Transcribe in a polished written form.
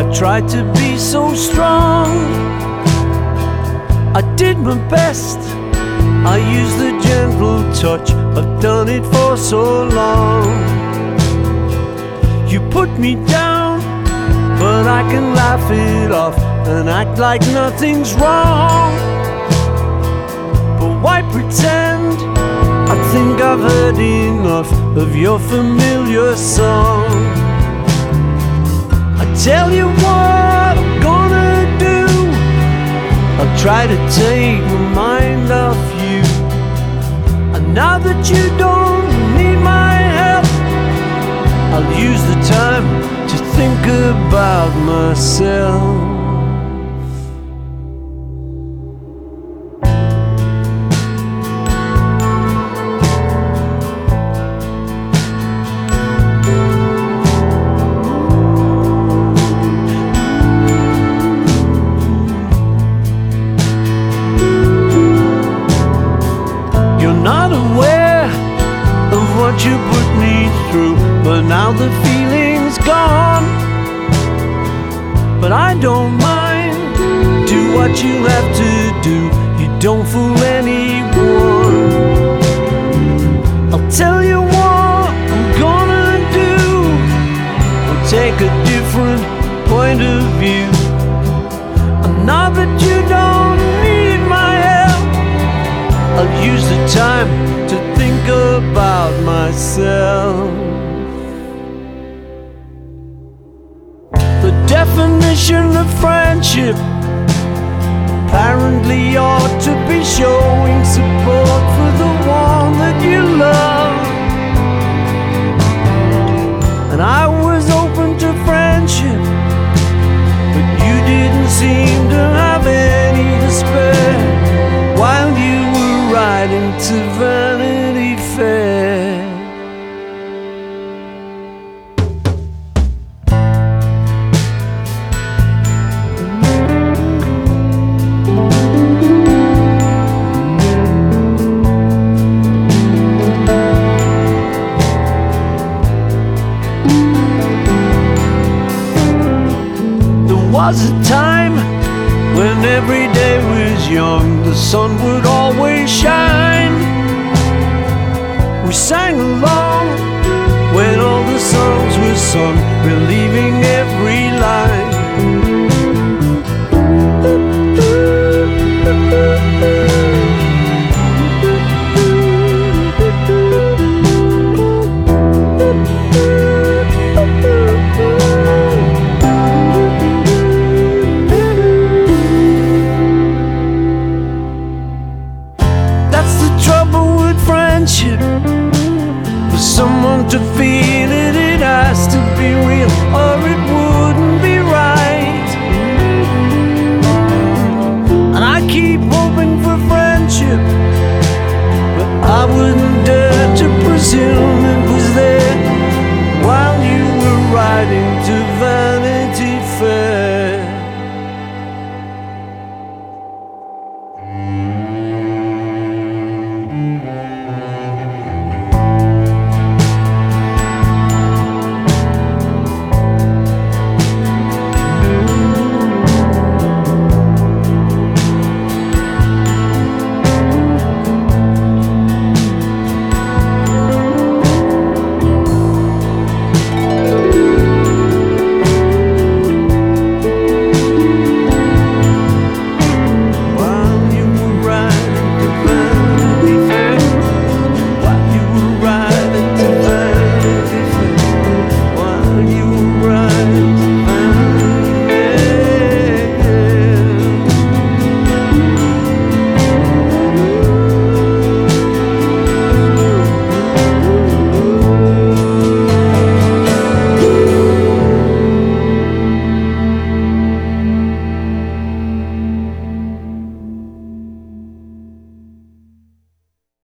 tried to be so strong. I did my best, I used the gentle touch. I've done it for so long. You put me down, but I can laugh it off and act like nothing's wrong. But why pretend? I think I've heard enough of your familiar song. I tell you what I'm gonna do, I'll try to take my mind off you. And now that you don't need my help, I'll use the time to think about myself. Not aware of what you put me through, but now the feeling's gone. But I don't mind, do what you have to do, you don't fool anyone. I'll tell you what I'm gonna do, I'll take a different point of view. And now that you don't need my help, I'll use the time to think about myself. The definition of friendship apparently ought to be showing support for the one that you love. And I was open to friendship, but you didn't seem to have any to spare while you right into Vanity Fair. There was a time when every day was young, the sun would always shine. We sang along when all the songs were sung, relieving every